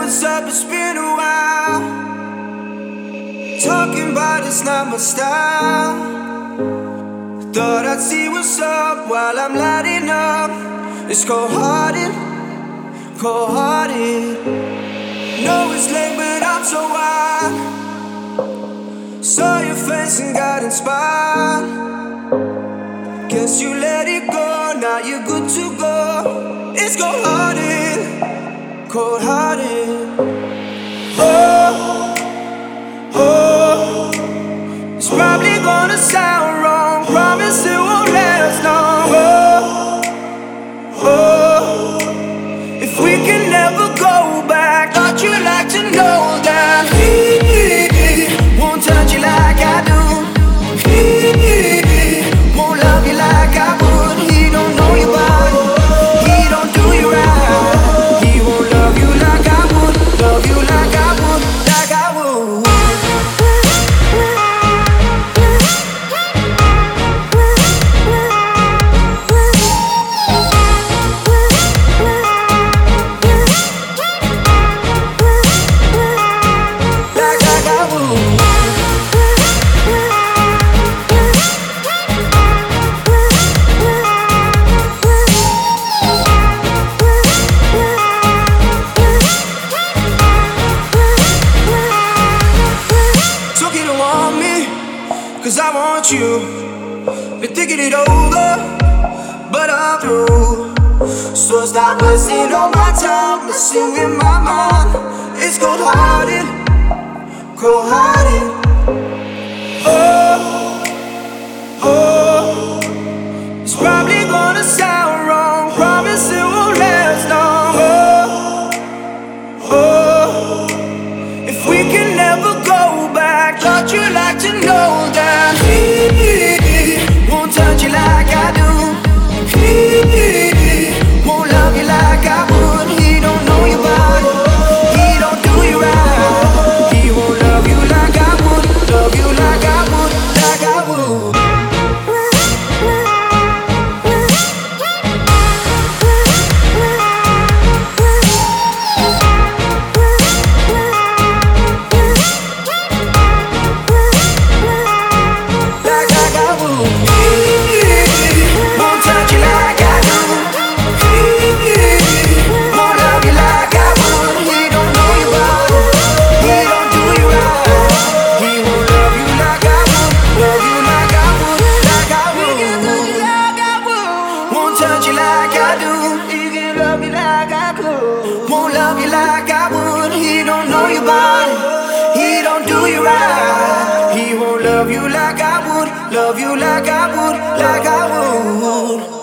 what's up, it's been a while. Talking about it's not my style. Thought I'd see what's up while I'm lighting up. It's cold-hearted, cold-hearted. Know it's late, but I'm so wild. Saw your face and got inspired. Guess you let it go, now you're good to go. It's cold-hearted, cold-hearted. Oh, oh. It's probably gonna sound wrong. Promise it won't last long. Oh, oh. If we can never go back, thought you'd like to know that he won't touch you like I do. He won't love you like I would. He don't know your body. He don't do you right. He won't love you like I would. Love you like I would, like I would. Cause I want you. Been thinking it over, but I'm through. So stop wasting all my time, messing with my mind. It's cold-hearted, cold-hearted. Oh, oh. It's probably gonna sound wrong. Promise it won't last long. Oh, oh. If we can never go back, thought you'd like to know that he won't touch you like I do. He won't love you like I would. He don't know your body. He don't do you right. He won't love you like I would. Love you like I would, like I would. Won't love you like I would. He don't know your body. He don't do you right. He won't love you like I would. Love you like I would, like I would.